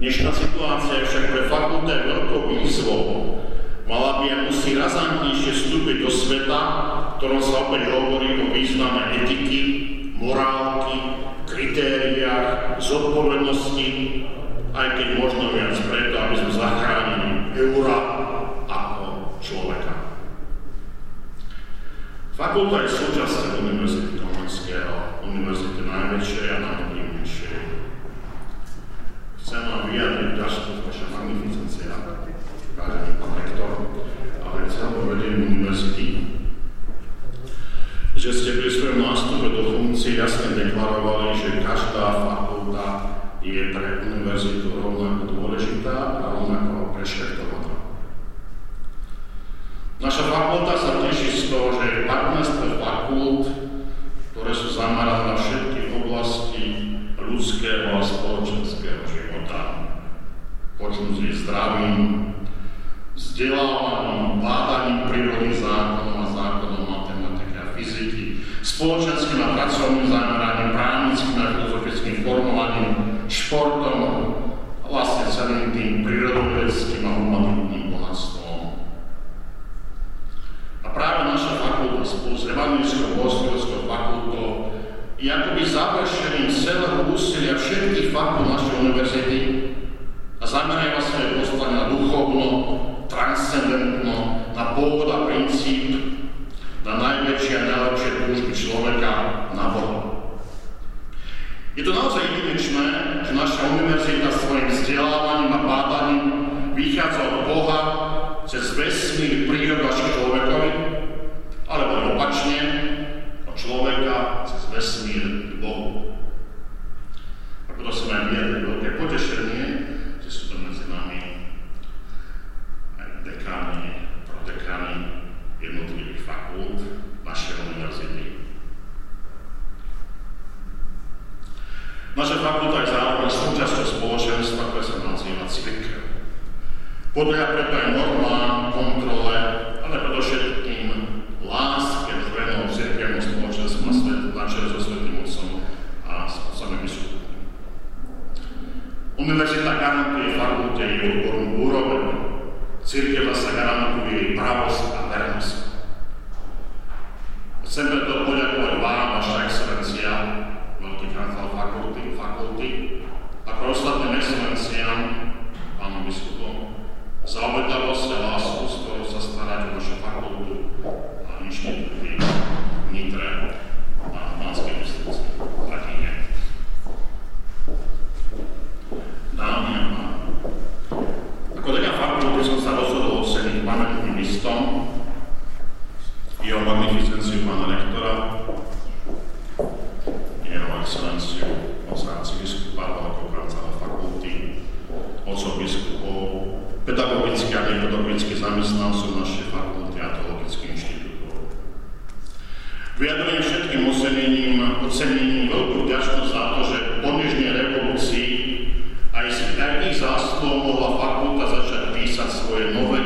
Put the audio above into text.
Dnešná situácia je však pre fakultu veľkou výzvou. Mala by musí razantnejšie vstúpiť do sveta, v ktorom sa opäť hovorí o význame etiky, morálky, kritériách, zodpovednosti, aj keď možno viac preto, aby sme zachránili eura ako človeka. Fakulta je súčasťou Univerzity Komenského, univerzity najväčšej a najvplyvnejšej. Chcem vám vyjadriť ďažkosť vaša magnificencia, vážený pán rektor, ale celom vedeniu univerzity, že ste pri svojom nástupe do funkcie jasne deklarovali, že každá fakulta je pre univerzitu rovnako dôležitá a rovnako rešpektovaná. Naša fakulta sa teší z toho, že je partnerstvo fakult, ktoré sú zamerané na všetky oblasti ľudského a spoločenského života. Počnúť je zdravím, vzdelávaním, bádaním prírodných zákonov a zákonov matematiky a fyziky, spoločenským a pracovným zameraním, právnickým a filozofickým formovaním, športom a vlastne celým tým prírodovedeckým a humanitným bohatstvom. A práve naša fakulta spolu s Evangelickou bohosloveckou fakultou je akoby završením celého úsilia všetkých fakult našej univerzity a zamerajú svoje poslanie na duchovno, transcendentno, na pôvod a princíp, na najväčšie a najlepšie túžby človeka, na Boha. Je to naozaj jedinečné, že naša univerzita svojim vzdelávaním a bádaním vychádza od Boha cez vesmír prírodu až k človekovi, alebo opačne, od človeka cez vesmír k Bohu. A preto som aj vyjadril veľké potešenie, že sú to medzi nami aj dekáni, prodekáni jednotlivých fakult našej univerzity. Naša fakulta je zároveň súčasťou spoločenstva, ktoré sa nazýva cirkev. Podľa preto aj normám, kontrole, ale predovšetkým láske zvenou cirkevnou spoločenstvom na čele so Svätým Otcom a s otcami biskupmi. Univerzita garantuje fakulte jej odbornú úroveň, cirkev sa garantuje jej pravosť a vernosť. Chcem preto poďakovať vám, vaša excelencia, veľký kancelár fakulty, ako ostatným excelenciám, pánom biskupom, za obetavosť a lásku, s ktorou sa starať o našu fakultu a inštitúty v Nitre a Banskej Bystrici v Radine. Dámy a páni, ako dekán fakulty som sa rozhodol oceniť pamätným listom jeho magnificenciu pána rektora, jeho excelenciu otca arcibiskupa Veľkého kancelára fakulty, otcov biskupov, pedagogických a nepedagogických zamestnancov našej fakulty a teologických inštitútov. Vyjadrujem všetkým ocenením veľkú vďačnosť za to, že po dnešnej revolúcii aj z ich zásluhou mohla fakulta začať písať svoje nové